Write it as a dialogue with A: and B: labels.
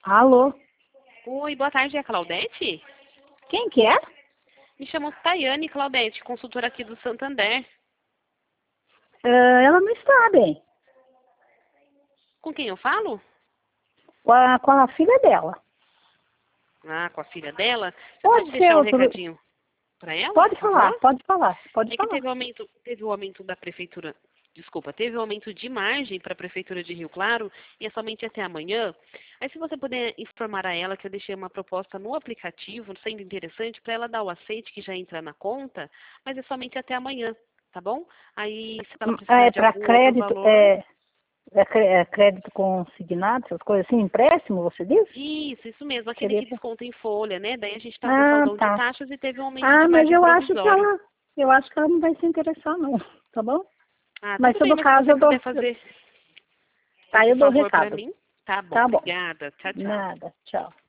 A: Alô?
B: Oi, boa tarde, é a Claudete?
A: Quem que é?
B: Me chamo Tayane Claudete, consultora aqui do Santander.
A: Ela não está bem.
B: Com quem eu falo?
A: Com a filha dela.
B: Ah, com a filha dela. Você
A: Pode
B: pode
A: ser
B: deixar um
A: outro...
B: recadinho para ela,
A: Pode
B: por
A: falar,
B: favor?
A: pode falar, pode
B: É que
A: falar.
B: teve o aumento da prefeitura, desculpa, teve o aumento de margem para a prefeitura de Rio Claro e é somente até amanhã. Aí se você puder informar a ela que eu deixei uma proposta no aplicativo, sendo interessante, para ela dar o aceite que já entra na conta, mas é somente até amanhã, tá bom? Aí se ela precisar
A: É
B: de
A: para
B: algum outro
A: crédito,
B: valor,
A: é crédito consignado, essas coisas assim, empréstimo, você disse?
B: isso mesmo, aquele
A: Seria...
B: que desconta em folha, né? Daí a gente está com
A: Ah,
B: saldão de
A: tá.
B: taxas e teve um aumento de
A: Ah, mas
B: margem provisório.
A: eu acho que ela não vai se interessar não, tá bom?
B: Ah,
A: Mas
B: tudo
A: se
B: bem,
A: todo
B: mas se
A: caso
B: você
A: eu dou,
B: puder fazer
A: tá,
B: esse
A: eu dou o
B: favor para
A: recado.
B: mim, tá bom,
A: Tá bom.
B: obrigada. Tchau, tchau.
A: Nada, tchau.